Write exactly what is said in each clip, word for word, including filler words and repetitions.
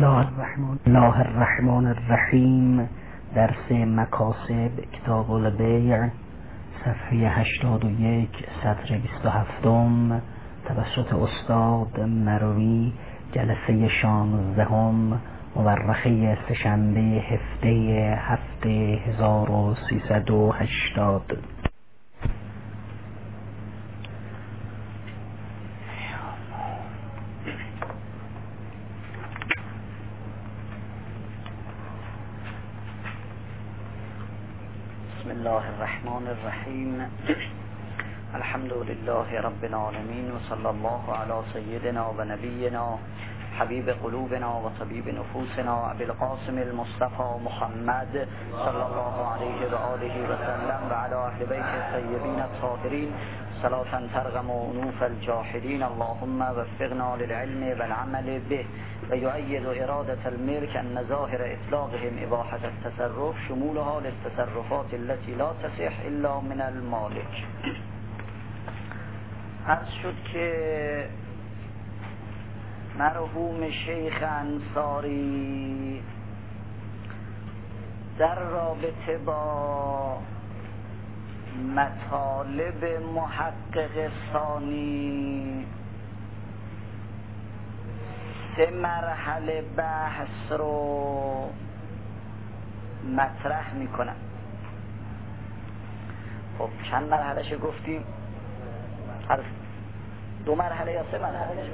الله الرحمن الله الرحمن الرحیم. درس مکاسب کتاب البیع، صفحه هشتاد و یک، سطر بیست و هفت، توسط استاد مروی، جلسه شانزدهم، مورخه سه‌شنبه هفته هفته هزار و سیصد و هشتاد. بسم الله الرحمن الرحیم. الحمد لله رب العالمین و صلی الله علی سیدنا و نبینا حبیب قلوبنا و طبیب نفوسنا ابی القاسم المصطفى محمد صلی الله علیه و آله و سلم و علی اهل بیت الطیبین الطاهرین صلاة ترغم انوف الجاحدین. اللهم وفقنا للعلم والعمل به و یؤید ارادة الملك ان ظاهر اطلاقهم اباحة التصرف شمولها للتصرفات التي لا تصح الا من المالک. عرض شد که مرحوم شیخ انصاری در رابطه با مطالب محقق ثانی سه مرحله بحث رو مطرح میکنن. خب چند مرحلهش گفتیم؟ هر دو مرحله یا سه مرحله؟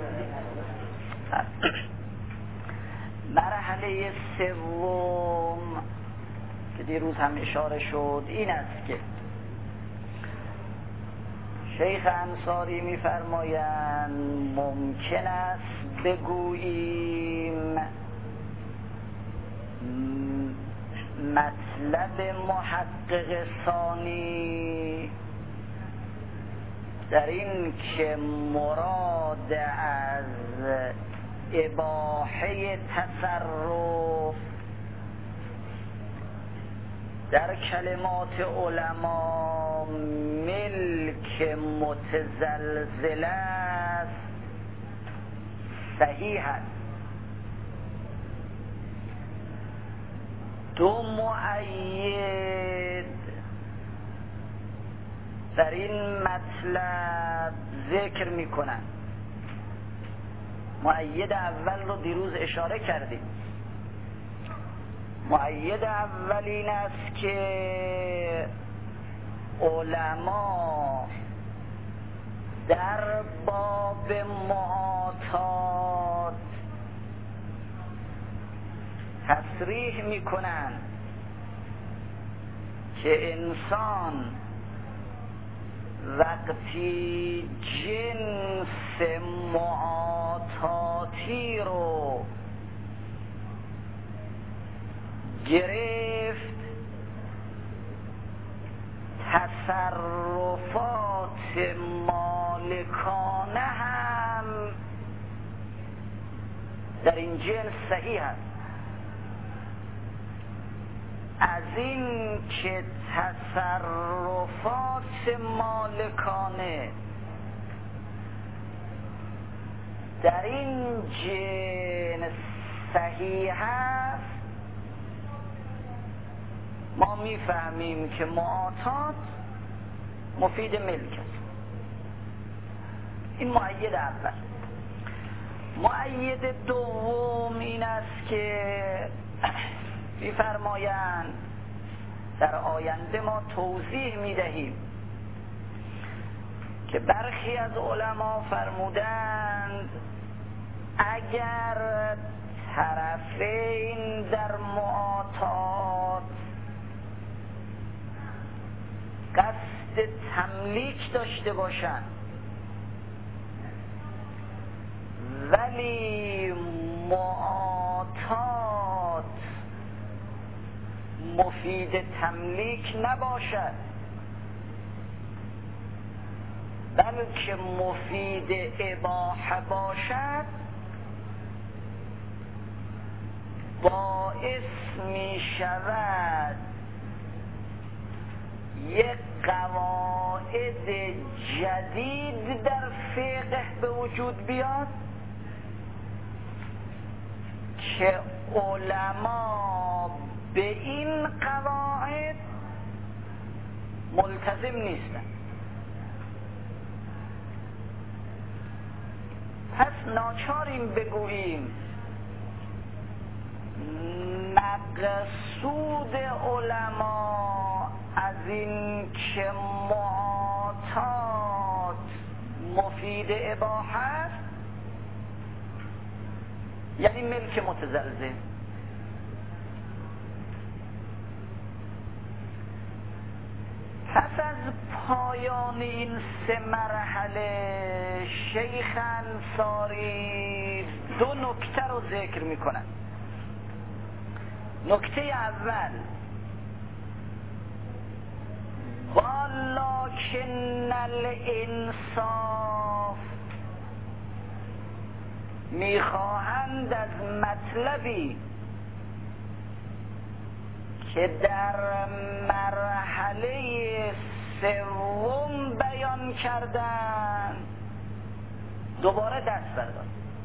مرحله سوم که دیروز هم اشاره شد این است که شیخ انصاری می‌فرمایند ممکن است بگوییم مطلب محقق ثانی در این که مراد از اباحه تصرف در کلمات علما ملک متزلزل است صحیح است. دو مؤید در این مطلب ذکر میکنن. مؤید اول رو دیروز اشاره کردیم. مؤید اول این است که علما در باب معاطات تصریح میکنن که انسان وقتی جنس معاطاتی رو گرفت تصرفات مالکانه هم در این جنس صحیح است. از این که تصرفات مالکانه در این جنس صحیح است ما میفهمیم که معاطات مفید ملک است. این مؤید اول. مؤید دوم این است که میفرمایند در آینده ما توضیح میدهیم که برخی از علما فرمودند اگر طرفین در معاطات قصد تملیک داشته باشند ولی معاطات مفید تملیک نباشد بلکه مفید اباحه باشد باعث می شود یک قواعد جدید در فقه به وجود بیاد که علما به این قواعد ملتزم نیستن. پس ناچاریم بگوییم مقصود علما از این که معاطات مفید اباحه است یعنی ملک متزلزل. پس از پایان این سه مرحله شیخ انصاری دو نکته رو ذکر میکنن. نکته اول ولکن الانصاف، میخواهند از مطلبی که در مرحله سوم بیان کردن دوباره دست بردار.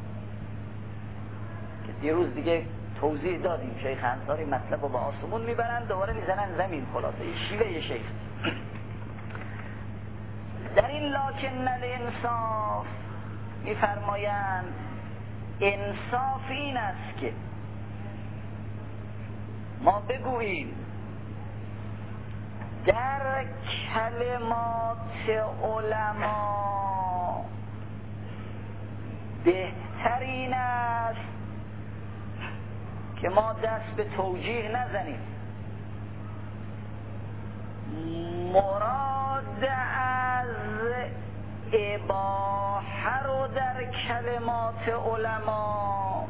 که دیروز دیگه توضیح دادیم شیخ انصاری مطلب رو به آسمون میبرن دوباره میزنن زمین. خلاصه شیوه شیخ در این لکن الانصاف میفرمایند انصاف این است که ما بگوییم در کلمات علما بهترین است که ما دست به توجیه نزنیم. مراد از اباحه رو در کلمات علما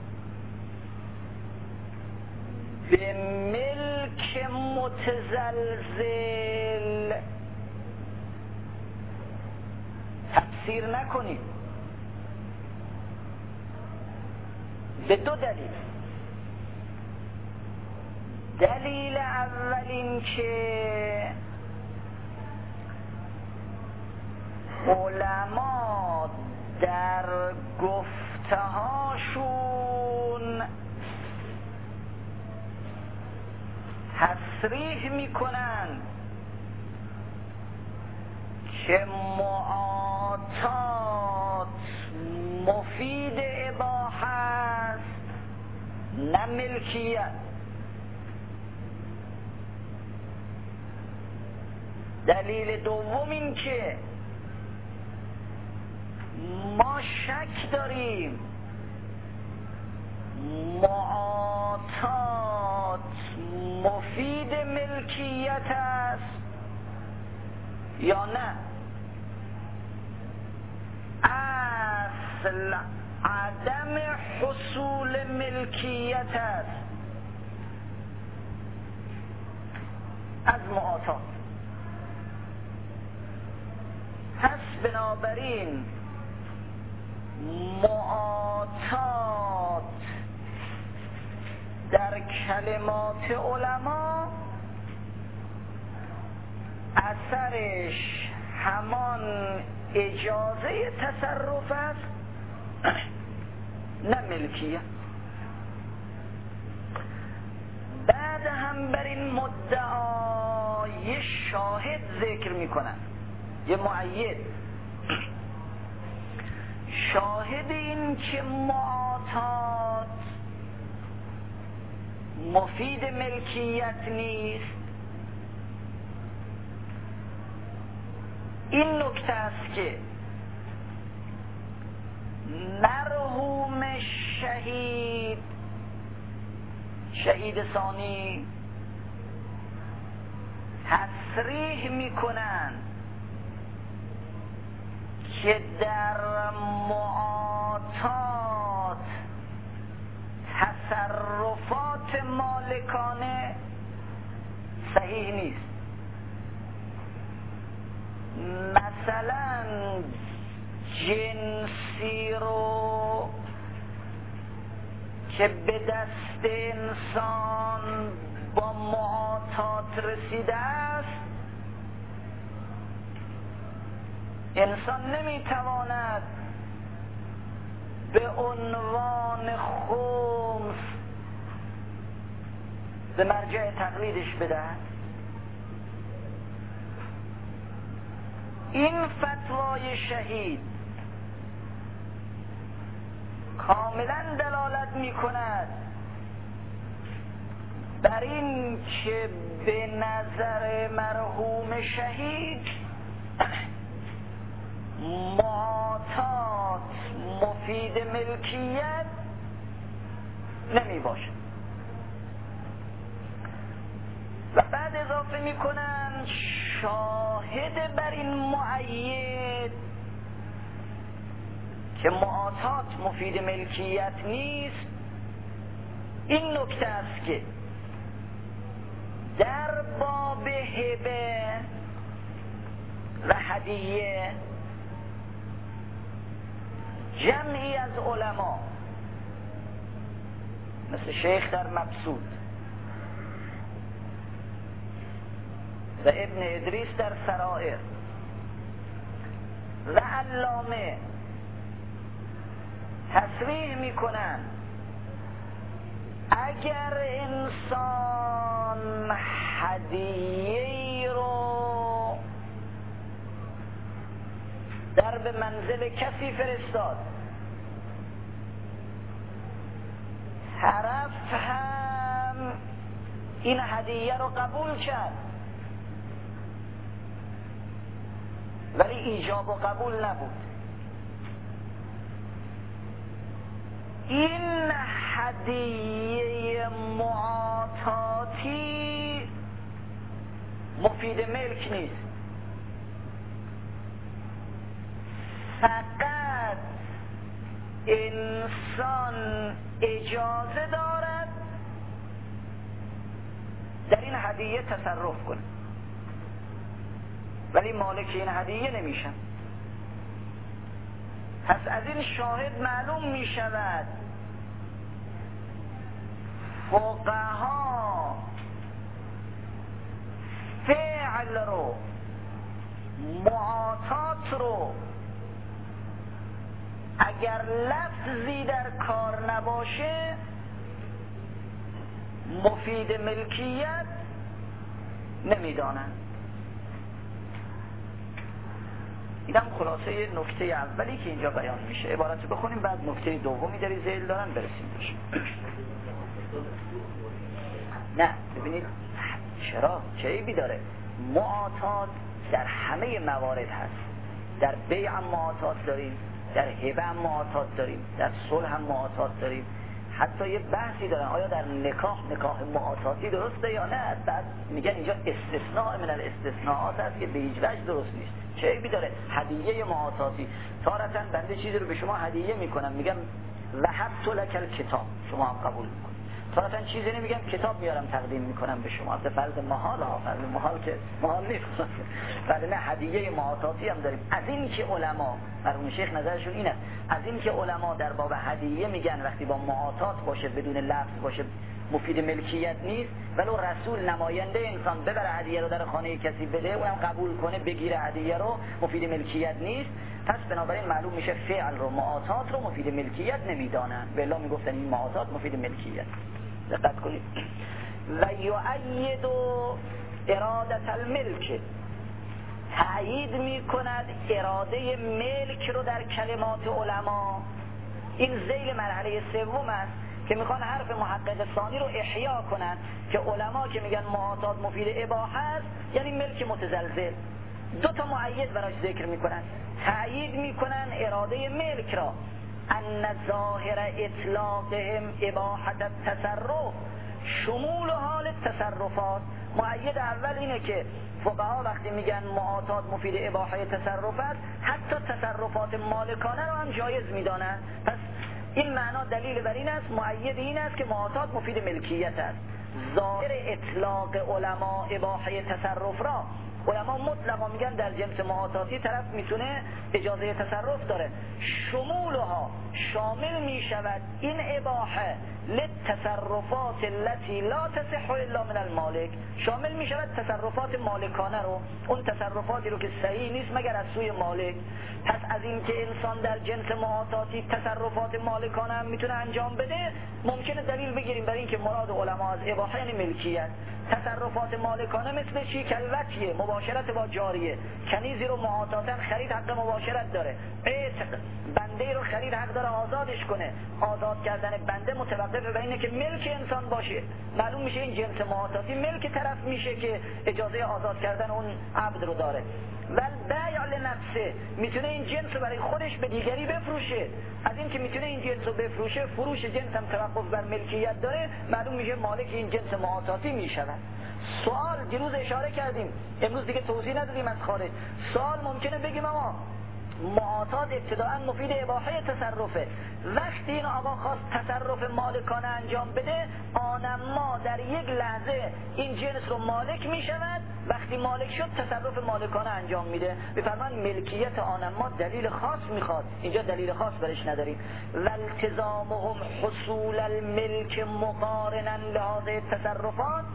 به ملک متزلزل تفسیر نکنیم به دو دلیل. دلیل اول این که علما در گفتهاشون تصریح میکنن که معاطات مفید اباحه است نه ملکیت. دلیل دوم این که ما شک داریم معاطات مفید ملکیت است یا نه. اصل عدم حصول ملکیت است از معاطات. پس بنابراین معاطات در کلمات علما اثرش همان اجازه تصرف است نه ملکیت. بعد هم بر این مدعا یه شاهد ذکر میکنن، یه مؤید. شاهد این که معاطات مفید ملکیت نیست این نکته است که مرحوم شهید شهید ثانی تصریح میکنند که در معاطات تصرفات مالکانه صحیح نیست. مثلا جنسی رو که به دست انسان با معاطات رسیده است انسان نمیتواند به عنوان خمس به مرجع تقلیدش بدهد. این فتوای شهید کاملا دلالت می کند بر این که به نظر مرحوم شهید معاطات مفید ملکیت نمی باشد. و بعد اضافه می کنند شاهد بر این مؤید که معاطات مفید ملکیت نیست این نکته است که در باب هبه و هدیه جمعی از علما مثل شیخ در مبسوط و ابن ادریس در سرائر و علامه تصریح میکنن اگر انسان هدیه‌ای رو در به منزل کسی فرستاد، طرف هم این هدیه رو قبول کرد ولی ایجاب و قبول نبود، این هدیه معاطاتی مفید ملک نیست، فقط انسان اجازه دارد در این هدیه تصرف کنه ولی مالک این هدیه نمیشن. پس از این شاهد معلوم می شود فقها فعل رو معاطات رو اگر لفظی در کار نباشه مفید ملکیت نمیدانند. اینم خلاصه نکته اولی که اینجا بیان میشه. عبارت رو بخونیم بعد نکته دومی در ذیل دارن برسیم بشه. نه ببینید چرا چه عیبی داره؟ معاطات در همه موارد هست. در بیع هم معاطات داریم، در هبه هم معاطات داریم، در صلح هم معاطات داریم. حتی یه بحثی دارن آیا در نکاح نکاح معاطاتی درسته یا نه؟ بعد میگن اینجا استثناء من الاستثناءات هست که به هیچ وجه درست نیست. چه عیبی داره؟ هدیه معاطاتی. تارةً بنده چیزی رو به شما هدیه میکنم میگم وهبت لک الکتاب، شما هم قبول میکنید. تارةً چیزی نمیگم کتاب میارم تقدیم میکنم به شما. البته فرض محال ها، فرض محال که محال نیست. بعد نه هدیه معاطاتی هم داریم. از این که علما مرحوم شیخ نظرشون اینه، از این که علما در باب هدیه میگن وقتی با معاطات باشه بدون لفظ باشه مفید ملکیت نیست، ولی رسول نماینده انسان ببره هدیه رو در خانه کسی بده اونم قبول کنه بگیره هدیه رو مفید ملکیت نیست. پس بنابراین معلوم میشه فعل رو معاطات رو مفید ملکیت نمیدانن. والله میگفتن این معاطات مفید ملکیت. دقت کنید. و یؤید ارادت الملک، تأیید میکند اراده ملک رو در کلمات علما. این ذیل مرحله سوم است که میخوان حرف محقق ثانی رو احیا کنن که علما که میگن معاطات مفید اباحه است یعنی ملک متزلزل. دو تا مؤید براش ذکر میکنن، تأیید میکنن اراده ملک را ان ظاهر اطلاقهم اباحت التصرف شمول حال تصرفات. مؤید اول اینه که فقها وقتی میگن معاطات مفید اباحه تصرف است حتی تصرفات مالکانه رو هم جایز میدانن. پس این معنا دلیل بر این است، مؤید این است که معاطات مفید ملکیت است. ظاهر اطلاق علما اباحه تصرف را علما مطلقا میگن در جنس معاطاتی طرف میتونه اجازه تصرف داره. شمولها شامل میشود این اباحه للتصرفات التي لا تصح الا من المالک، شامل میشود تصرفات مالکانه رو، اون تصرفاتی رو که صحیح نیست مگر از سوی مالک. پس از این که انسان در جنس معاطاتی تصرفات مالکانه هم میتونه انجام بده، ممکنه دلیل بگیریم برای اینکه مراد علما از اباحه یعنی ملکیت. تصرفات مالکانه مثل چی؟ کلوتیه، مباشرت با جاریه، کنیزی رو معاطاتن خرید حق مباشرت داره، عتق بنده رو خرید حق داره آزادش کنه، آزاد کردن بنده متوقف به اینه که ملک انسان باشه، معلوم میشه این جنس معاطاتی ملک طرف میشه که اجازه آزاد کردن اون عبد رو داره. ول بیع لنفسه، میتونه این جنس رو برای خودش به دیگری بفروشه، از این که میتونه این جنس رو بفروشه، فروش جنس هم توقف بر ملکیت داره، معلوم میشه مالک این جنس معاطاتی میشود. سوال دیروز اشاره کردیم، امروز دیگه توضیح ندادیم از خارج. سوال ممکنه بگیم اما معاطات ابتداءً مفید اباحه تصرفه، وقتی این آقا خواست تصرف مالکانه انجام بده، آنما در یک لحظه این جنس رو مالک می شود، وقتی مالک شد تصرف مالکانه انجام میده. بفرمان ملکیت آنما دلیل خاص میخواد، اینجا دلیل خاص برش نداریم. والتزامهم حصول الملک مقارنا لهذه التصرفات،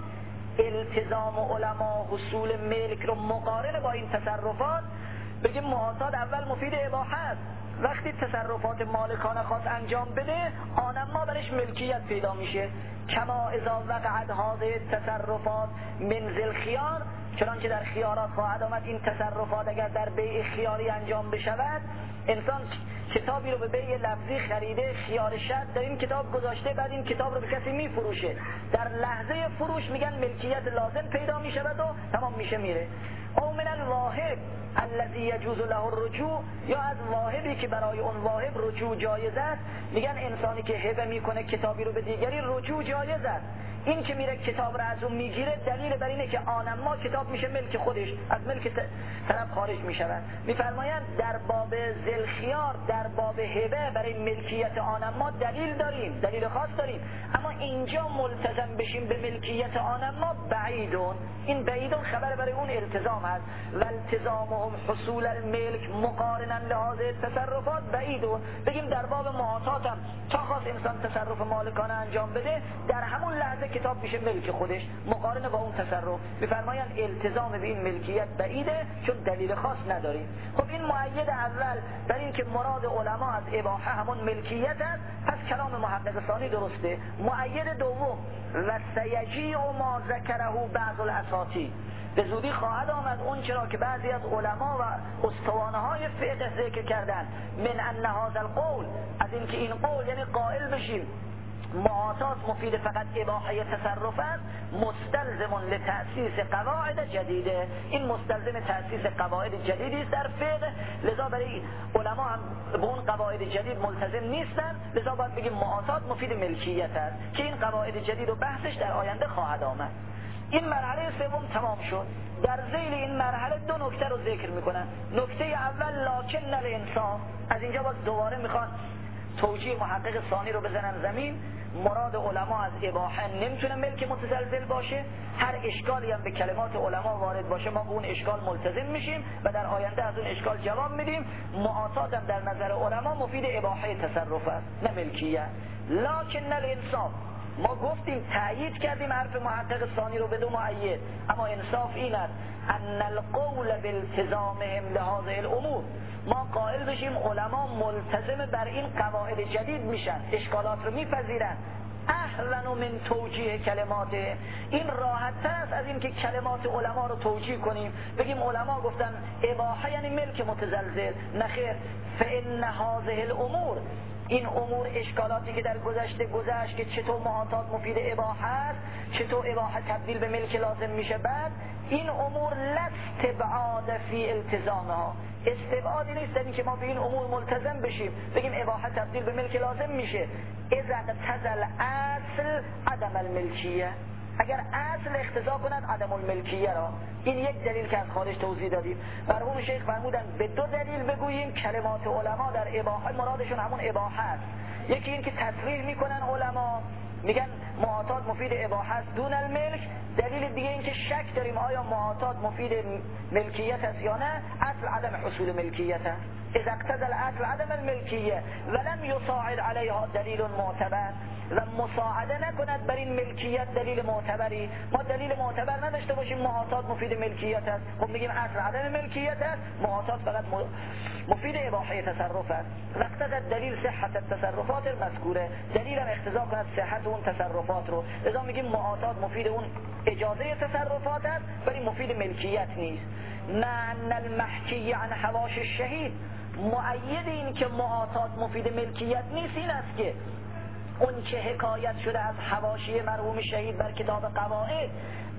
التزام علما حصول ملک رو مقارن با این تصرفات. بگیم معاطات اول مفید اباحه است، وقتی تصرفات مالکانه خواست انجام بده، آنما برش ملکیت پیدا میشه. کما اذا وقعت هذه التصرفات من ذی الخیار، چنانچه در خیارات خواهد آمد این تصرفات اگر در بیع خیاری انجام بشود، انسان کتابی رو به بیع لفظی خریده، خیار شرط در این کتاب گذاشته، بعد این کتاب رو به کسی میفروشه، در لحظه فروش میگن ملکیت لازم پیدا میشود و تمام میشه میره. او من الواهب الذي يجوز له الرجوع، یا از واهبی که برای اون واهب رجوع جایز است، میگن انسانی که هبه میکنه کتابی رو به دیگری رجوع جایز است. این که میره کتاب رو از اون میگیره دلیل بر اینه که آنما کتاب میشه ملک خودش، از ملک طرف خارج میشود. میفرمایند در باب ذل خیار، در باب هبه برای ملکیت آنما دلیل داریم، دلیل خاص داریم، اما اینجا ملتزم بشیم به ملکیت آنما بعیدون، این بعیدون خبر برای اون التزام هست. و التزامهم حصول الملک مقارنا لهذه التصرفات بعیدون. بگیم در باب معاطات هم تا خواست انسان تصرف مالکانه انجام بده، در همون لحظه کتاب میشه ملک خودش مقارنه با اون تصرف. میفرمایند التزام به این ملکیت بعیده چون دلیل خاص نداریم. خب این مؤید اول در این که مراد علما از اباحه همون ملکیت است، پس کلام محقق ثانی درسته. مؤید دوم و سیجیع ما ذکره بعض الاساطیر، به زودی خواهد آمد اون چرا که بعضی از علما و استوانه های فقه ذکر کردن، من ان هذا القول، از این که این قول یعنی قائل بشیم معاطات مفید فقط اباحه تصرف است، مستلزم لتأسیس قواعد جدیده، این مستلزم تأسیس قواعد جدیدی است در فقه، لذا برای علما هم به اون قواعد جدید ملتزم نیستن، لذا باید بگیم معاطات مفید ملکیت است که این قواعد جدید و بحثش در آینده خواهد آمد. این مرحله سوم تمام شد. در ذیل این مرحله دو نکته رو ذکر میکنن. نکته اول لکن الانصاف، از اینجا باز دوباره میخوان توجیه محقق ثانی رو بزنن زمین. مراد علما از اباحه نمیتونه ملک متزلزل باشه، هر اشکالی هم به کلمات علما وارد باشه ما به اون اشکال ملتزم میشیم و در آینده از اون اشکال جواب میدیم. معاطات هم در نظر علما مفید اباحه تصرف است نه ملکیت. لکن الانصاف، ما گفتیم تأیید کردیم حرف محقق ثانی رو به دو مؤید، اما انصاف این است ان القول بالتزامهم لهذه الامور، ما قائل بشیم علما ملتزم بر این قواعد جدید میشن، اشکالات رو میپذیرن. اهون من توجیه کلمات، این راحت تر است از این که کلمات علما رو توجیه کنیم، بگیم علما گفتن اباحه یعنی ملک متزلزل، نخیر. فان هذه الامور، این امور اشکالاتی که در گذشته گذشت که چطور معاطات مفید اباحه است، چطور اباحه تبدیل به ملک لازم میشه، بعد این امور لاستبعاد فی التزامها، استبعادی نیست در این که ما به این امور ملتزم بشیم، بگیم اباحه تبدیل به ملک لازم میشه. اذا اقتضى الاصل عدم الملکیه، اگر اصل اقتضا کند عدم الملکیه را، این یک دلیل که از خارج توضیح دادیم. مرحوم شیخ فرمودن به دو دلیل بگوییم کلمات علما در اباحه مرادشون همون اباحه است. یکی این که تصریح میکنن علما میگن معاطات مفید اباحه است دون الملک. دلیل دیگه این که شک داریم آیا معاطات مفید ملکیت است یا نه، اصل عدم حصول ملکیت است. اذا اقتضى الاصل عدم الملکیه ولم یصاعد علیها دلیل معتبر، و مساعده نکند بر این ملکیت دلیل معتبری. ما دلیل معتبر نداشته باشیم معاطات مفید ملکیت است، خب میگیم اصل عدم ملکیت است، معاطات فقط مفید اباحه تصرف است. وقتی دلیل صحت التصرفات المذکوره، دلیل هم اقتضا کند صحت اون تصرفات رو، لذا میگیم معاطات مفید اون اجازه تصرفات است ولی مفید ملکیت نیست. معنى المحکی عن حواش الشهید، مؤید این که معاطات مفید ملکیت نیست این است که اون چه حکایت شده از حواشی مرحوم شهید در کتاب قواعد،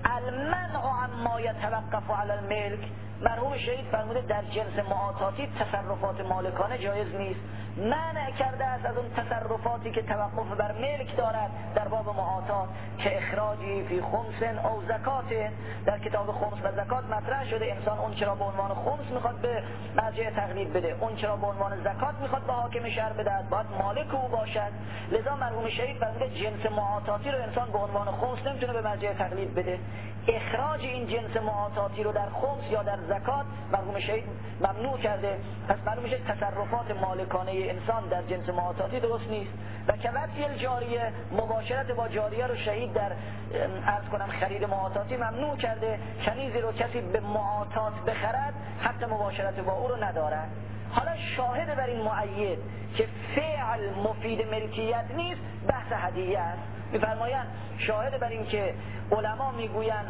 المنع عما یتوقف علی الملک، مرحوم شهید فرموده در جنس معاطاتی تصرفات مالکانه جایز نیست، منع کرده است از اون تصرفاتی که توقف بر ملک دارد در باب معاطات، که اخراجی فی خمس او زکات. در کتاب خمس و زکات مطرح شده انسان اون چرا به عنوان خمس میخواد به مرجع تقلید بده، اون چرا به عنوان زکات میخواد به حاکم شهر بده، باید مالک او باشد. لذا مرحوم شهید فرموده جنس معاطاتی رو انسان به عنوان خمس نمیتونه به مرجع تقلید بده. اخراج این جنس معاطاتی رو در خمس یا در زکات مرحوم شهید ممنوع کرده. پس معلوم میشه تصرفات مالکانه انسان در جنس معاطاتی درست نیست. و که وصی الجاریه، مباشرت با جاریه رو شهید در عرض کنم خرید معاطاتی ممنوع کرده. کنیزی رو کسی به معاطات بخرد حق مباشرت با او رو ندارد. حالا شاهد بر این مؤید که فعل مفید ملکیت نیست بحث هدیه است. میفرمایند شاهد بر این که علما میگویند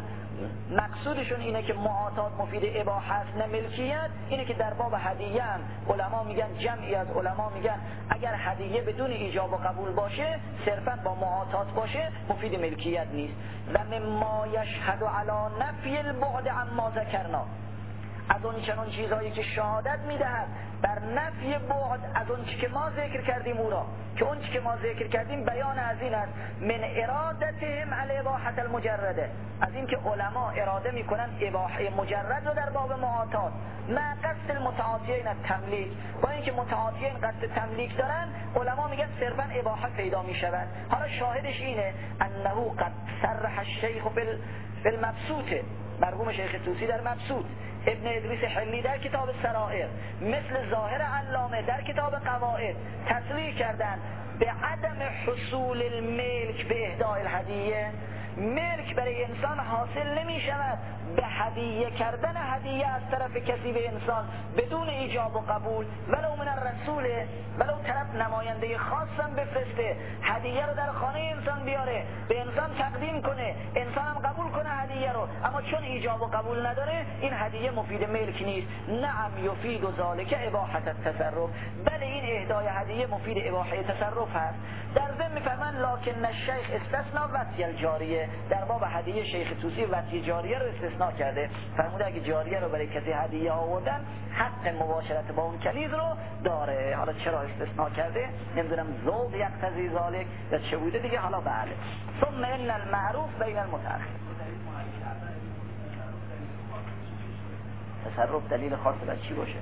مقصودشون اینه که معاطات مفید اباحه است نه ملکیت، اینه که در باب هدیه هم علما میگن، جمعی از علما میگن اگر هدیه بدون ایجاب و قبول باشه صرفا با معاطات باشه مفید ملکیت نیست. و مما یشهد علی نفی البعد عما ذکرنا، از اون چنون چیزهایی که شهادت میدهد بر نفی بعد از اون چی که ما ذکر کردیم او را، که اون چی که ما ذکر کردیم بیان از این است من ارادتهم علی اباحه المجرده، از این که علما اراده میکنن اباحه مجرد رو در باب معاطات، ما قصد المتعاطیین التملیک، با اینکه متعاطیین قصد تملیک دارن علما میگن صرفا اباحه پیدا میشود. حالا شاهدش اینه انه قد صرح الشیخ فی المبسوط، مرحوم شیخ طوسی در مبسوط، ابن ادریس حلی در کتاب سرائر، مثل ظاهر علامه در کتاب قواعد تصریح کردن به عدم حصول الملک به اهداء الهدیه. ملک برای انسان حاصل نمی شود به هدیه کردن هدیه از طرف کسی به انسان بدون ایجاب و قبول، ولو من الرسول، ولو طرف نماینده خاصم بفرسته هدیه رو در خانه انسان بیاره به انسان تقدیم کنه، انسان هم قبول کنه هدیه رو، اما چون ایجاب و قبول نداره این هدیه مفید ملک نیست. نعم یفید و ذالک اباحه التصرف، بله این اهدای هدیه مفید اباحه تصرف هست. در ضمن میفرمان لکن الشیخ استثنا وصی الجاریه، در باب هدیه شیخ طوسی وصی جاریه رو استثناء کرده، فرموده اگه جاریه رو برای کسی هدیه آوردن حق مباشرت با اون کنیز رو داره. حالا چرا استثناء کرده نمیدونم، ذوق یقتضی ذالک یا چه بوده دیگه، حالا بله. ثم ان المعروف بین المتأخر، تصرف دلیل خاص بر چی باشه؟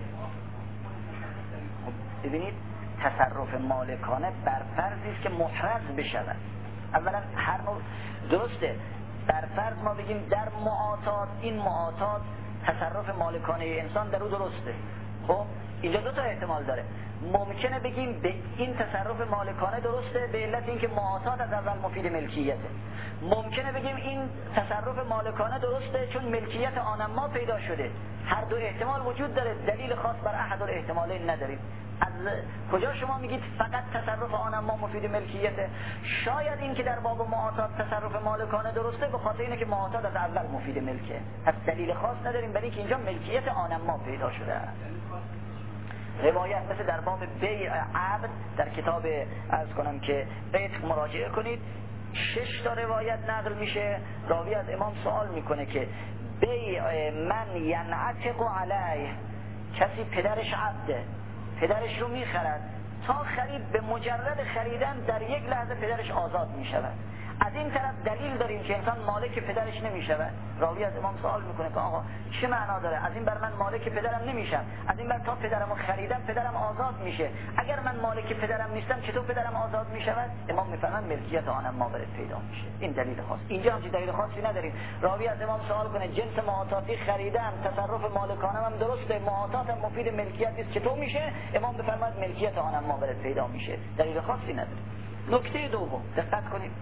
خب ببینید تصرف مالکانه بر فرضی است که محرز بشود. اولا هر نوع درسته، بر فرض ما بگیم در معاطات، این معاطات تصرف مالکانه انسان در او درسته. خب اینجا دو تا احتمال داره، ممکنه بگیم به این تصرف مالکانه درسته به علت اینکه معاطات از اول مفید ملکیته، ممکنه بگیم این تصرف مالکانه درسته چون ملکیت آن ما پیدا شده. هر دو احتمال وجود داره، دلیل خاص بر احد الاحتمالین نداریم. از کجا شما میگید فقط تصرف آن ما مفید ملکیته؟ شاید این که در باب معاطات تصرف مالکانه درسته به خاطر اینه که معاطات از اول مفید ملکه، پس دلیل خاص نداریم برای اینکه اینجا ملکیت آن ما پیدا شده است. روایت مثل در باب بیع عبد در کتاب عرض کنم که عتق مراجعه کنید، شش تا روایت نقل میشه. راوی از امام سوال میکنه که بیع من ینعتق علیه، کسی پدرش عبده، پدرش رو میخرد، تا خرید به مجرد خریدن در یک لحظه پدرش آزاد میشود. از این طرف دلیل داریم که انسان مالک پدرش نمیشود. راوی از امام سوال میکنه که آقا چه معنا داره؟ از این بر من مالک پدرم نمیشم، از این بر تا پدرمو خریدم پدرم آزاد میشه، اگر من مالک پدرم نیستم چطور پدرم آزاد میشود؟ امام میفرماند ملکیت آنم ما برات پیدا میشه. این دلیل خاص. اینجا هم دلیل خاصی نداریم. راوی از امام سوال کنه جنس معاطاتی خریدم، تصرف مالکانم هم درسته، معاطاتم مفید ملکیت است، چطور میشه؟ امام بفرماید ملکیت آنم ما برات پیدا میشه. دلیل خاصی نداره. نکته دوم دقت کنید.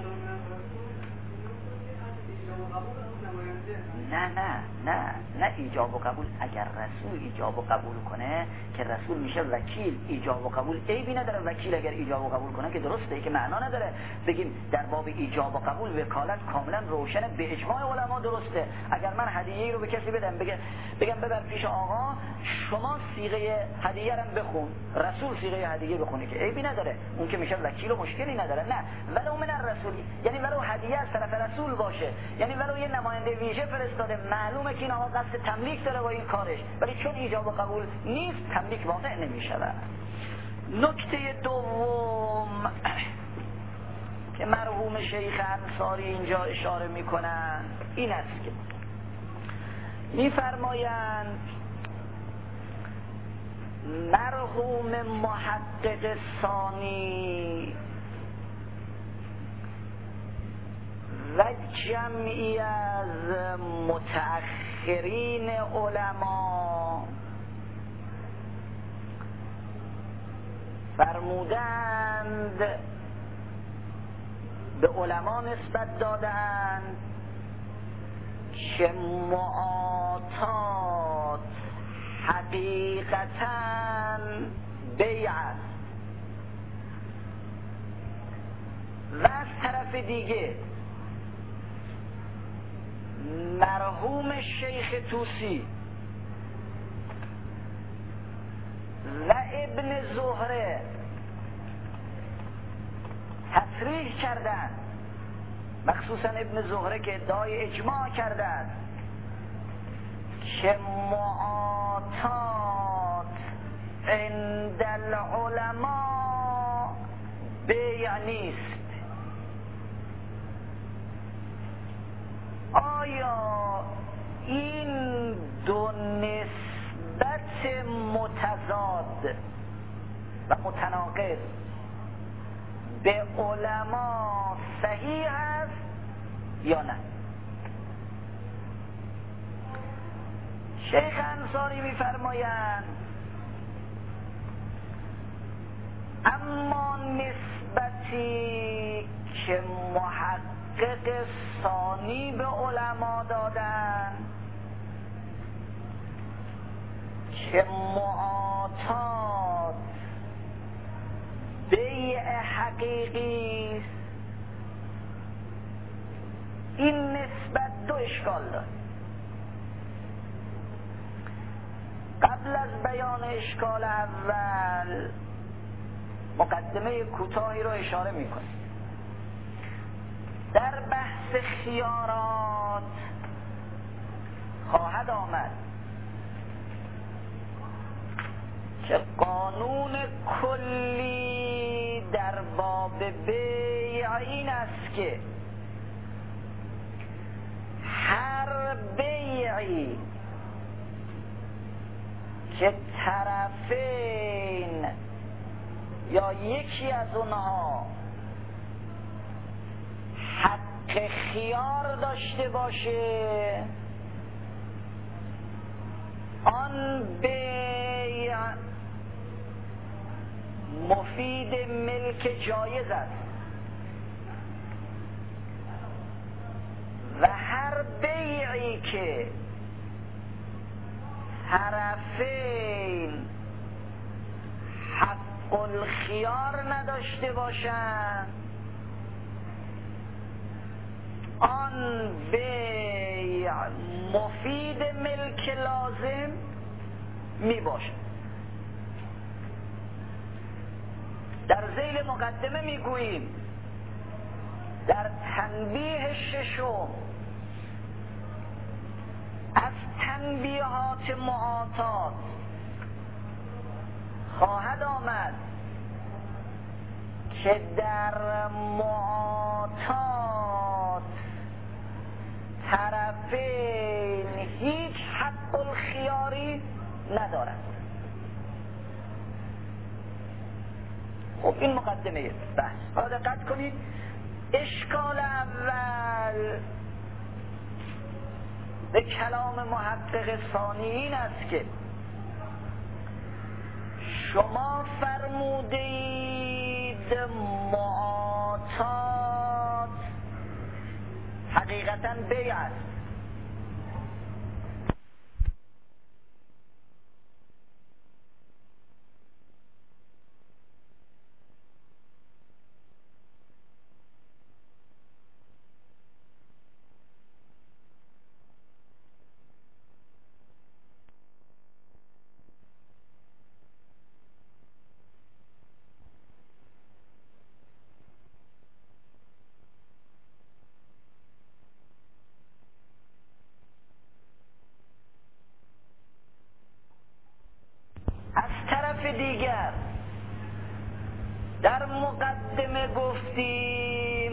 نه نه نه نه ایجاب و قبول. اگر رسول ایجاب و قبول کنه که رسول میشه وکیل. ایجاب و قبول عیبی نداره. وکیل اگر ایجاب و قبول کنه که درسته، که معنا نداره بگیم در باب ایجاب و قبول وکالت کاملا روشنه، به اجماع علما درسته. اگر من هدیه‌ای رو به کسی بدم بگم بگم ببر پیش آقا شما صیغه هدیه رو بخون، رسول صیغه هدیه بخونه که عیبی نداره، اون که میشه وکیل و مشکلی نداره. نه ولو من الرسول، یعنی ولو هدیه از طرف رسول باشه، یعنی ولو یه نماینده ویژه فرستاده، معلومه که این آقا قصد تملیک داره با این کارش، ولی چون ایجاب و قبول نیست تملیک واقع نمیشود. نکته دوم که مرحوم شیخ انصاری اینجا اشاره میکنن این است که میفرمایند مرحوم محقق ثانی و جمعی از متأخرین علما فرمودند، به علما نسبت دادند که معاطات حقیقتاً بیع است و از طرف دیگه مرحوم شیخ طوسی و ابن زهره تصریح کردند، مخصوصا ابن زهره که ادعای اجماع کردند که معاطات عند العلماء بیع نیست. آیا این دو نسبت متضاد و متناقض به علما صحیح است یا نه؟ شیخ انصاری می‌فرمایند اما نسبتی که محقق ثانی به علما دادن که معاطات بیع حقیقی است، این نسبت دو اشکال دارد. قبل از بیان اشکال اول مقدمه کوتاهی رو اشاره میکنیم. در بحث خیارات خواهد آمد که قانون کلی در باب بیع این است که هر بیعی که طرفین یا یکی از اونها حق خیار داشته باشه، آن بیع مفید ملک جایز است و هر بیعی که طرفین حق الخیار نداشته باشند، آن بیع مفید ملک لازم می باشد. در ذیل مقدمه می گوییم در تنبیه ششم از تنبیهات معاطات خواهد آمد که در معاطات طرفین هیچ حق الخیاری ندارند. خب این مقدمه بحث. حالا دقت کنید، اشکال اول به کلام محقق ثانی این است که شما فرمودید معاطات حقیقتا بیع است. دیگر در مقدمه گفتیم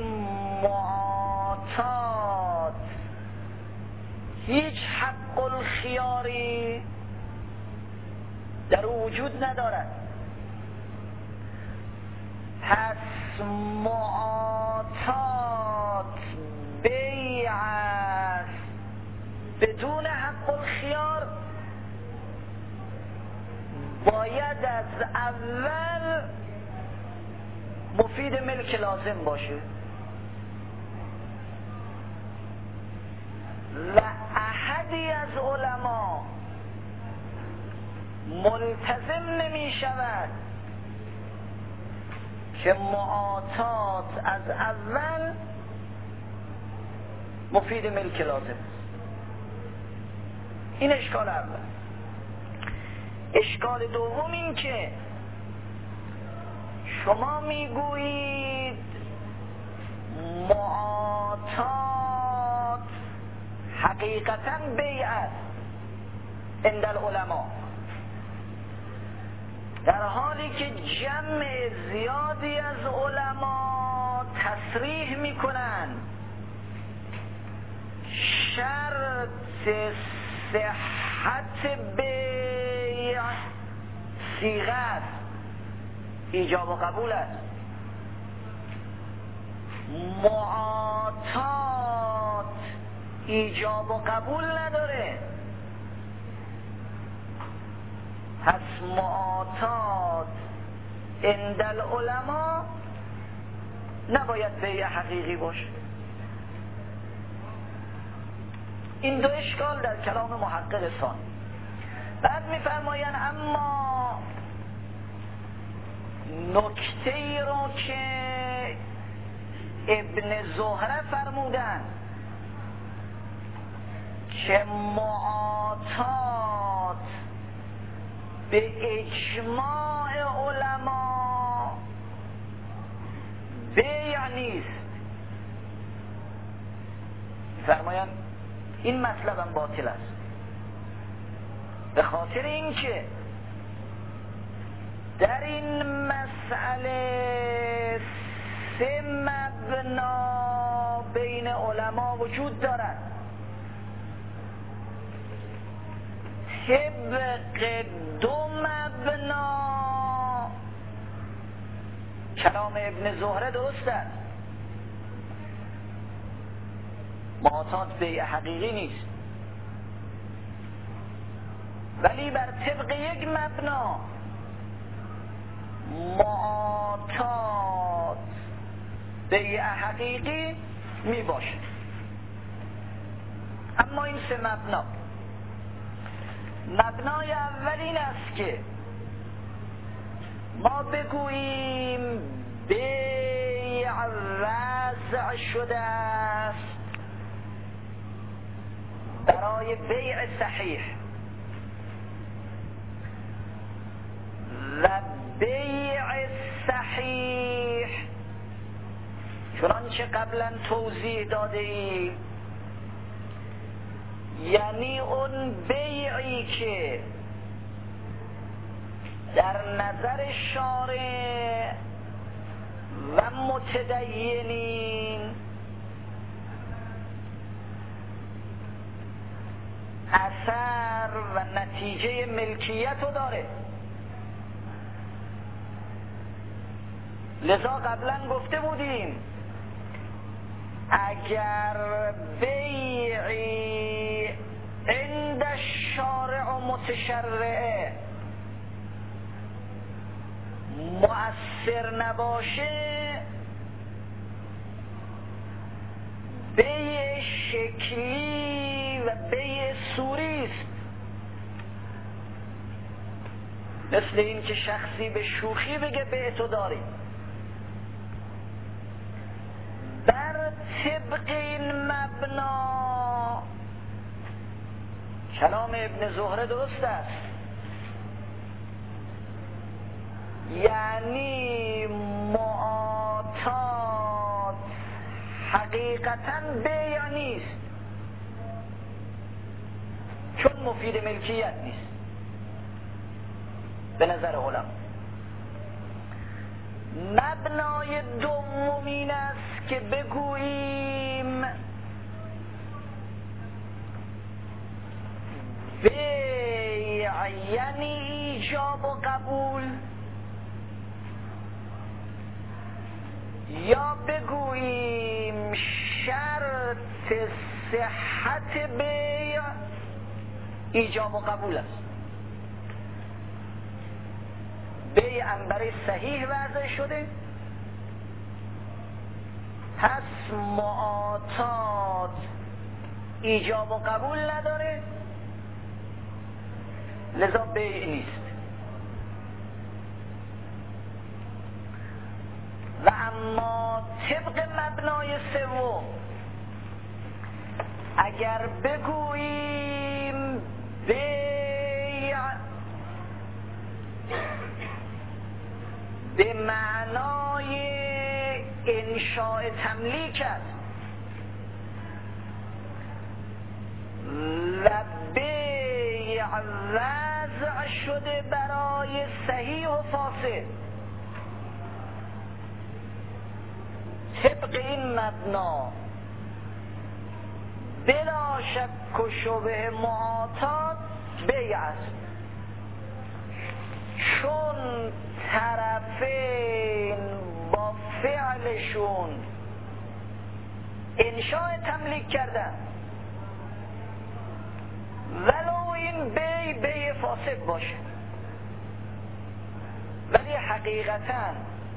معاطات هیچ حق الخیاری در وجود ندارد. پس معاطات بیع است بدون حق الخیار، باید از اول مفید ملک لازم باشه و احدی از علما ملتزم نمی شود که معاطات از اول مفید ملک لازم. این اشکال اول. اشکال دوم این که شما میگویید معاطات حقیقتا بیع است عند العلماء، در حالی که جمع زیادی از علما تصریح میکنند شرط صحت بیع صیغه است، ایجاب و قبول است. معاطات ایجاب و قبول نداره، پس معاطات عند العلماء نباید بیع حقیقی باشه. این دو اشکال در کلام محقق ثانی. بعد میفرمایند اما نکته ای رو که ابن زهره فرمودن که معاطات به اجماع علما بیع نیست، فرمایند این مطلب هم باطل است، به خاطر اینکه در این مسئله سه مبنا بین علما وجود دارد. طبق دو مبنا کلام ابن زهره درست است، معاطات بیع حقیقی نیست، ولی بر طبق یک مبنا معاطات بیع حقیقی می باشه. اما این سه مبنا، مبنای اول این است که ما بگوییم بیع وضع شده است برای بیع صحیح و بیع صحیح چنانچه قبلا توضیح داده ایم، یعنی اون بیعی که در نظر شارع و متدینین اثر و نتیجه ملکیت رو داره. لذا قبلا گفته بودیم اگر بیعی عند الشارع و متشرعه مؤثر نباشه، بیع شکلی و بیع صوری است. مثل این که شخصی به شوخی بگه بیع تو داری. بر طبق این مبنا کلام ابن زهره درست است، یعنی معاطات حقیقتا بیع نیست، چون مفید ملکیت نیست به نظر علما. مبنای دوم این است که بگوییم بیع یعنی ایجاب و قبول، یا بگوییم شرط صحت بیع ایجاب و قبول است. بیع هم برای صحیح وضع شده، پس معاطات ایجاب و قبول نداره، لذا بیع نیست. و اما طبق مبنای سوم اگر بگوییم بیع به معنای انشاء تملیک است و بیع وضع شده برای صحیح و فاسد، طبق این مبنا بلا شک و شبه معاطات بیع است، چون طرفین با فعلشون انشاء تملیک کردن، ولو این بی بی فاسد باشه، ولی حقیقتا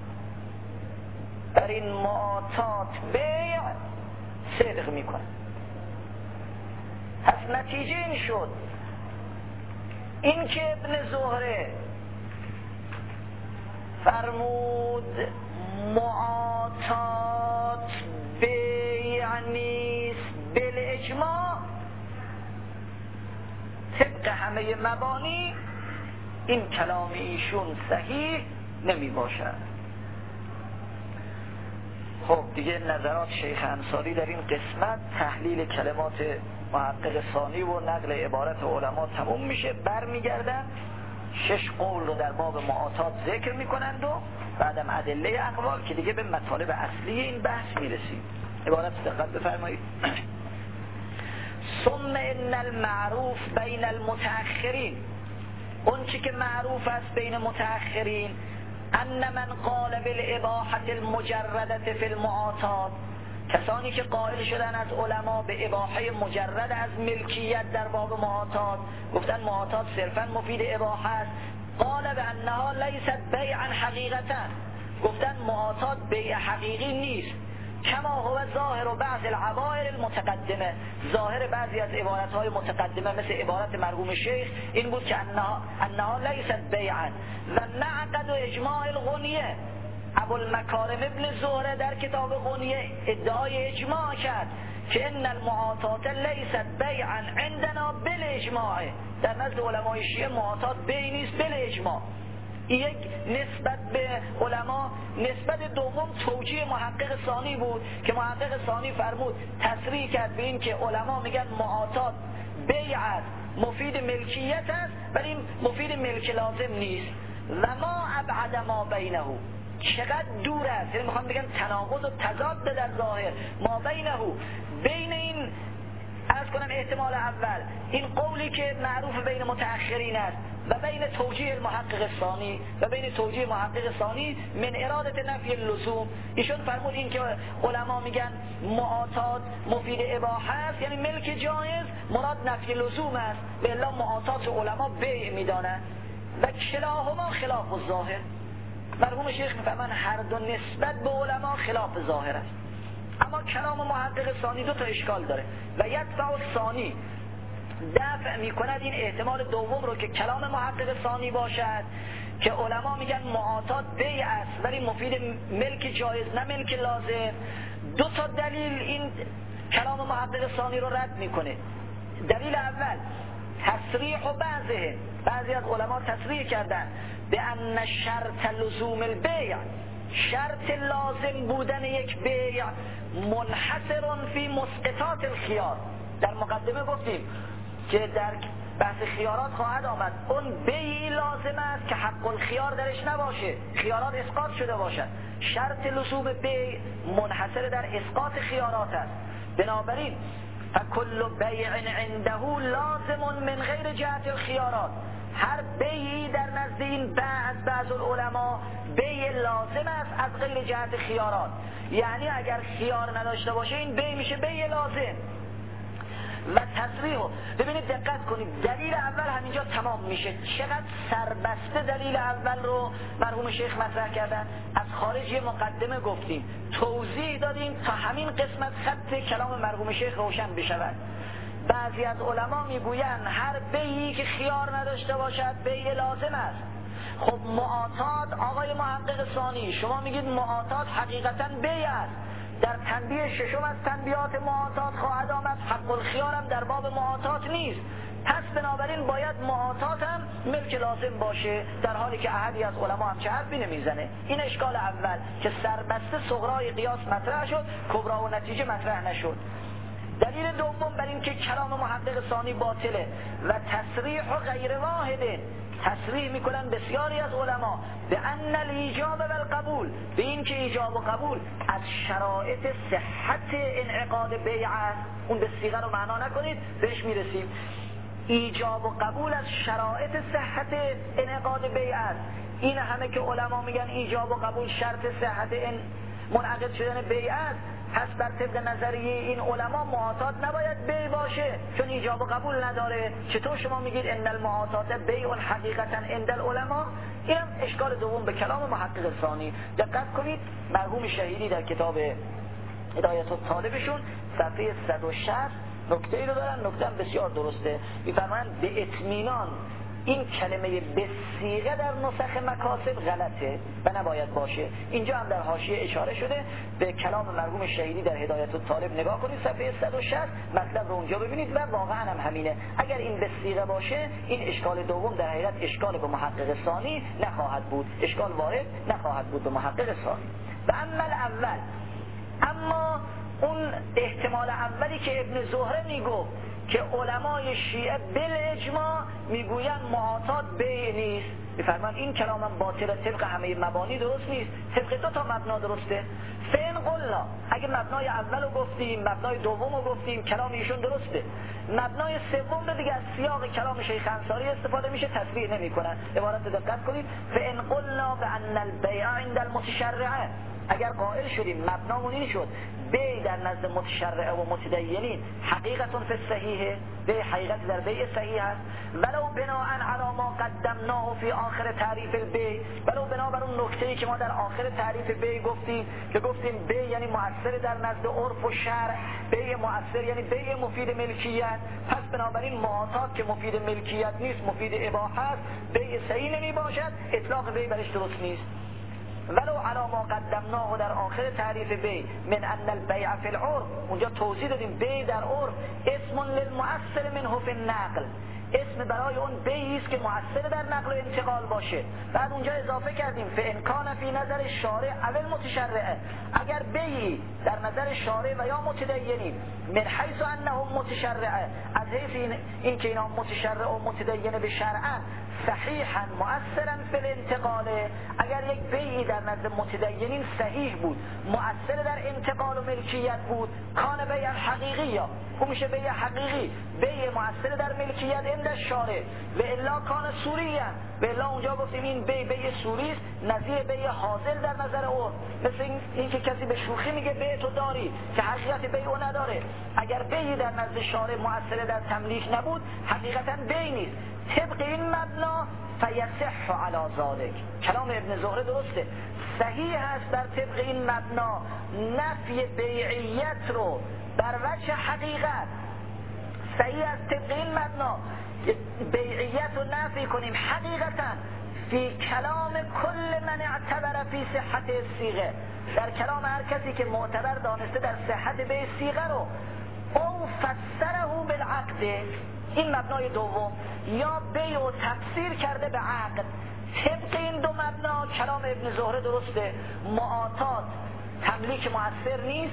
در این معاطات بیع صدق میکنه. پس نتیجه این شد این که ابن زهره فرمود معاطات بیع نیست بالاجماع، طبق همه مبانی این کلام ایشون صحیح نمی باشد. خب دیگه نظرات شیخ انصاری در این قسمت تحلیل کلمات محقق ثانی و نقل عبارت علما تموم میشه. برمیگردن شش قول رو در باب معاطات ذکر میکنند و بعدم ادله اقوال که دیگه به مطالب اصلی این بحث میرسیم. عبارت دقت بفرمایید. ثم ان المعروف بین المتأخرین، اون چی که معروف است بین متأخرین، ان من قال بالاباحه المجرده فی المعاطات، کسانی که قائل شدن از علما به اباحه مجرد از ملکیت در باب معاطات، گفتن معاطات صرفا مفید اباحه است. قال بانها لیست بیعا حقیقتا، گفتن معاطات بیع حقیقی نیست. کما هو ظاهر و بعض العبائر المتقدمه، ظاهر بعضی از عبارت‌های متقدمه مثل عبارت مرحوم شیخ این بود که انها انها لیست بیعا و نعقد اجماع الغنیه. ابوالمکارم ابن زهره در کتاب غنیه ادعای اجماع کرد که ان المعاطات لیست بیعا عندنا بالاجماع، در نزد علمای شیعه معاطات بیع نیست بالاجماع. یک نسبت به علما. نسبت دوم توجیه محقق ثانی بود که محقق ثانی فرمود تصریح کرد به این که علما میگن معاطات بیع است، مفید ملکیت است ولی مفید ملک لازم نیست. و ما ابعد ما بینه، چقدر دور است، یعنی میخوام بگم تناقض و تضاد در ظاهر ما بینه، بین این عرض کنم احتمال اول، این قولی که معروف بین متأخرین است و بین توجیه المحقق ثانی و بین توجیه محقق ثانی من اراده نفی اللزوم. ایشون فرمود این که علما میگن معاطات مفید اباحه است، یعنی ملک جایز، مراد نفی لزوم است، به الا معاطات علما بیع میدانند و کلاهما خلاف الظاهر. مرحوم شیخ میفهمن هر دو نسبت به علما خلاف ظاهر است. اما کلام محقق ثانی دو تا اشکال داره و یدفع ثانی دفع میکند این احتمال دوم رو که کلام محقق ثانی باشد که علما میگن معاطات بیع است ولی مفید ملک جایز نه ملک لازم. دو تا دلیل این کلام محقق ثانی رو رد میکنه. دلیل اول تصریح و بعضه، بعضی از علما تصریح کردن به ان شرط لزوم البیع، شرط لازم بودن یک بیع منحصر فی مسقطات الخیار. در مقدمه گفتیم که در بحث خیارات خواهد آمد اون بیعی لازم است که حق الخیار درش نباشه، خیارات اسقاط شده باشد. شرط لزوم بیع منحصر در اسقاط خیارات است. بنابراین فکل بیع عنده لازم من غیر جهت الخیارات، هر بیعی در نزد این بعض بعض العلماء بیع لازم است از غیر جهت خیارات، یعنی اگر خیار نداشته باشه این بیع میشه بیع لازم. و تصریح، ببینید دقت کنید، دلیل اول همینجا تمام میشه. چقدر سربسته دلیل اول رو مرحوم شیخ مطرح کردن. از خارج یه مقدمه گفتیم، توضیح دادیم تا همین قسمت خط کلام مرحوم شیخ روشن بشود. بعضی از علما میگویند هر بیعی که خیار نداشته باشد بیع لازم است. خب معاطات آقای محقق ثانی شما میگید معاطات حقیقتا بیع است. در تنبیه ششم از تنبیهات معاطات خواهد آمد حق الخیار هم در باب معاطات نیست، پس بنابراین باید معاطات هم ملک لازم باشه، در حالی که احدی از علما هم چه حرفی نمیزنه. این اشکال اول که سربسته صغرای قیاس مطرح شد، کبرا و نتیجه مطرح نشد. دلیل دوم بر این که کلام محقق ثانی باطله و تصریح و غیر واحده، تصریح میکنن بسیاری از علما به ان الایجاب و القبول، به این که ایجاب و قبول از شرایط صحت انعقاد بیع است. اون به صیغه رو معنا نکنید، بهش میرسیم. ایجاب و قبول از شرایط صحت انعقاد بیع است. این همه که علما میگن ایجاب و قبول شرط صحت ان منعقد شدن بیع است، پس بر طبق نظریه این علما معاطات نباید بیع باشه چون ایجاب و قبول نداره. چطور شما میگید ان المعاطات بیع حقیقتا عند العلماء؟ این هم اشکال دوم به کلام محقق ثانی. دقت کنید، مرحوم شهیدی در کتاب هدایت الطالبشون صفحه صد و شصت نکته ای رو دارن، نکته هم بسیار درسته. میفرمایند به اطمینان این کلمه بسیغه در نسخ مکاسب غلطه و نباید باشه. اینجا هم در حاشیه اشاره شده به کلام مرحوم شهیدی در هدایت الطالب. نگاه کنید صفحه صد و شصت مطلب رو اونجا ببینید و واقعا هم همینه. اگر این بسیغه باشه این اشکال دوم در حقیقت اشکال به محقق ثانی نخواهد بود، اشکال وارد نخواهد بود به محقق ثانی. و اما اول، اما اون احتمال اولی که ابن زهره میگفت که علمای شیعه بالاجماع میگویند معاطات بیع نیست، میفرمان این کلامم باطل، طبق همه مبانی درست نیست، طبق دو تا مبنا درسته. فین قلنا، اگه مبنای اولو گفتیم مبنای دومو گفتیم کلام ایشون درسته، مبنای سوم رو دیگه از سیاق کلام شیخ انصاری استفاده میشه، تصریح نمیکنن. عبارت دقت کنید، فین قلنا بان البیع عند المتشرعه، اگر قائل شدیم مبنامون این شد بیع در نزد متشرعه و متدینین حقیقتون فی صحیحه، بیع حقیقت در بیع صحیح است، ولو بناء علی ما قدمناه فی آخر تعریف البیع، ولو بنا بر اون نکته‌ای که ما در آخر تعریف بیع گفتیم که گفتیم بیع یعنی مؤثر در نزد عرف و شرع، بیع مؤثر یعنی بیع مفید ملکیت، پس بنابراین معاطات که مفید ملکیت نیست مفید اباحه است، بیع صحیح نمی باشد، اطلاق بیع برش درست نیست. ولو علی ما قدمناه در آخر تعریف بیع من ان البیع فی العرف، اونجا توضیح دادیم بیع در عرف اسم للمؤثر منه فی النقل، اسم برای اون بیعی است که مؤثر در نقل و انتقال باشه. بعد اونجا اضافه کردیم فان کان فی نظر شارع او المتشرع، اگر بیعی در نظر شارع و یا متدینین من حیث انهم متشرعه، از حیث این, این که اینا متشرع و متدین به شرعن، صحیحا مؤثرا فی الانتقال، اگر یک بیعی در نزد متدینین صحیح بود مؤثر در انتقال و ملکیت بود، کان بیع حقیقی، یا اون میشه بیع حقیقی، بیع مؤثر در ملکیت عند شارع، و الا کان سوریه، و الا اونجا گفتیم این بیع بیع سوری است، نظیر بیع حاضر در نظر او، مثل این, این که کسی به شوخی میگه بیع تو داری که حقیقت بیع او نداره. اگر بیعی در نزد شارع مؤثر در تملیک نبود حقیقتا بیع نیست. طبق این مبنا فیصح علی ذلک، کلام ابن زهره درسته، صحیح است در طبق این مبنا نفی بیعیت رو بر وجه حقیقت، صحیح است طبق این مبنا بیعیت رو نفی کنیم حقیقتا فی کلام کل من اعتبر فی صحت الصیغه، در کلام هر کسی که معتبر دانسته در صحت بیع صیغه رو، او فسره بالعقد، این مبنای دوم، یا بیع و تفسیر کرده به عقد. طبق این دو مبنا کلام ابن زهره درسته، معاطات تملیک مؤثر نیست،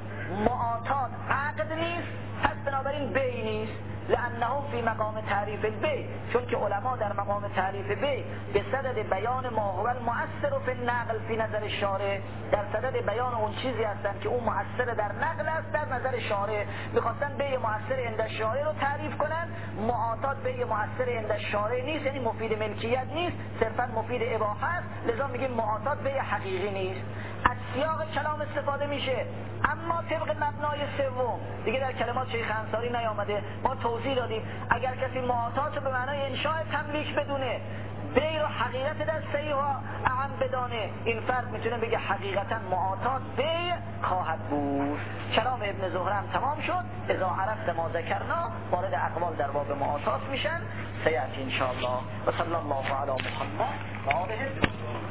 معاطات عقد نیست، پس بنابراین بیع نیست، لانه فی مقام تعریف البیع، چون که علما در مقام تعریف بیع به صدد بیان ما هو المؤثر فی النقل فی نظر شارع، در صدد بیان اون چیزی هستند که اون مؤثر در نقل است در نظر شارع، میخواستن بیع مؤثر عند شارع رو تعریف کنن. معاطات بیع مؤثر عند شارع نیست، یعنی مفید ملکیت نیست، صرفا مفید اباحه است، لذا میگیم معاطات بیع حقیقی نیست. از سیاق کلام استفاده میشه. اما طبق مبنای سوم دیگه در کلمات شیخ انصاری نیامده، ما توضیح دادیم اگر کسی معاطات رو به معنای انشاء تملیک بدونه، بیع رو حقیقت در صحیح و اعم بدانه، این فرد میتونه بگه حقیقتا معاطات بیع خواهد بود. کلام ابن زهره هم تمام شد. اذا عرفت ما ذکرنا وارد اقوال در باب معاطات میشن، سیأتی ان شاء الله. و صلی الله علی محمد و آله.